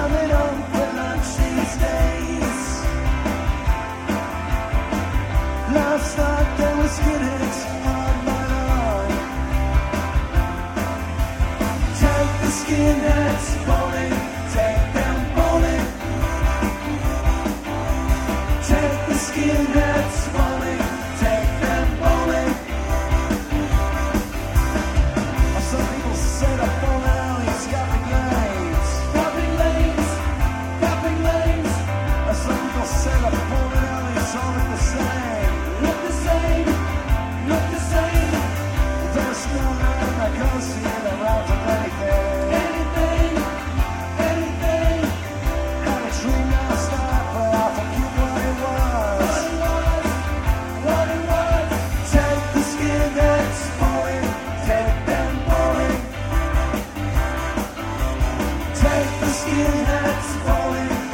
coming home for lunch these days. Last night there was Guinness on my lawn. Take the skinheads bowling, take them bowling. Take the skinheads bowling, take them bowling. Some people set up bowling alleys, capping lanes, capping lanes, capping lanes. Some people set up bowling alleys, all look the same, look the same, look the same. There's no man that goes to get around to anything, anything, anything. Had a dream last night, but I forget what it was, what it was. Take the skinheads bowling, take them bowling. Take the skinheads bowling.